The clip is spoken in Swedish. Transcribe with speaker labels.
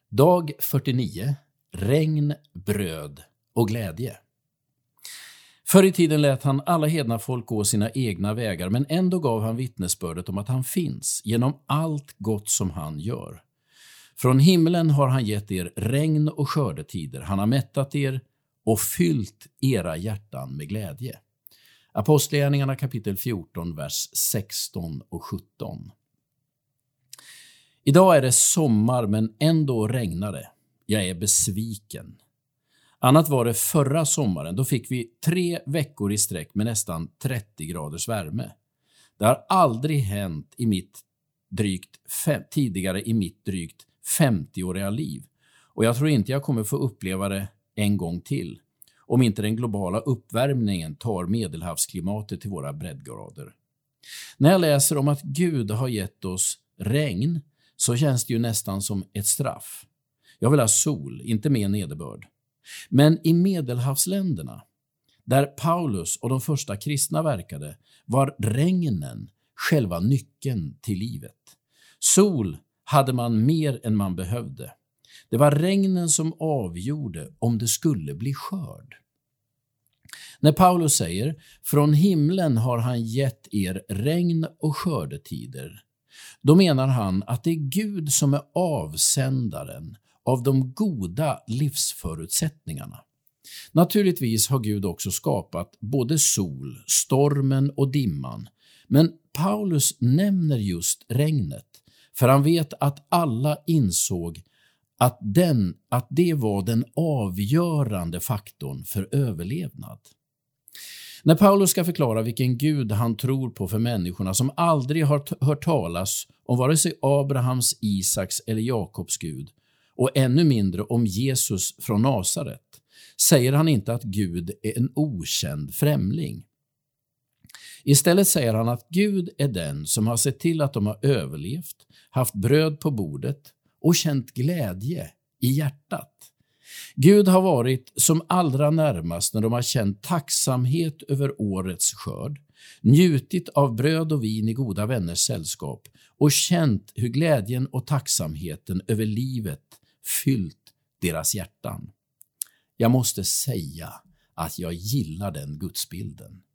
Speaker 1: Dag 49. Regn, bröd och glädje. Förr i tiden lät han alla hedna folk gå sina egna vägar, men ändå gav han vittnesbördet om att han finns genom allt gott som han gör. Från himlen har han gett er regn och skördetider. Han har mättat er och fyllt era hjärtan med glädje. Apostlagärningarna kapitel 14, vers 16 och 17. Idag är det sommar, men ändå regnar det. Jag är besviken. Annat var det förra sommaren. Då fick vi 3 veckor i sträck med nästan 30 graders värme. Det har aldrig hänt tidigare i mitt drygt 50-åriga liv. Och jag tror inte jag kommer få uppleva det en gång till, om inte den globala uppvärmningen tar medelhavsklimatet till våra breddgrader. När jag läser om att Gud har gett oss regn, så känns det ju nästan som ett straff. Jag vill ha sol, inte mer nederbörd. Men i medelhavsländerna, där Paulus och de första kristna verkade, var regnen själva nyckeln till livet. Sol hade man mer än man behövde. Det var regnen som avgjorde om det skulle bli skörd. När Paulus säger, från himlen har han gett er regn och skördetider, då menar han att det är Gud som är avsändaren av de goda livsförutsättningarna. Naturligtvis har Gud också skapat både sol, stormen och dimman, men Paulus nämner just regnet, för han vet att alla insåg att det var den avgörande faktorn för överlevnad. När Paulus ska förklara vilken Gud han tror på för människorna som aldrig har hört talas om vare sig Abrahams, Isaks eller Jakobs Gud, och ännu mindre om Jesus från Nasaret, säger han inte att Gud är en okänd främling. Istället säger han att Gud är den som har sett till att de har överlevt, haft bröd på bordet och känt glädje i hjärtat. Gud har varit som allra närmast när de har känt tacksamhet över årets skörd, njutit av bröd och vin i goda vänners sällskap och känt hur glädjen och tacksamheten över livet fyllt deras hjärtan. Jag måste säga att jag gillar den gudsbilden.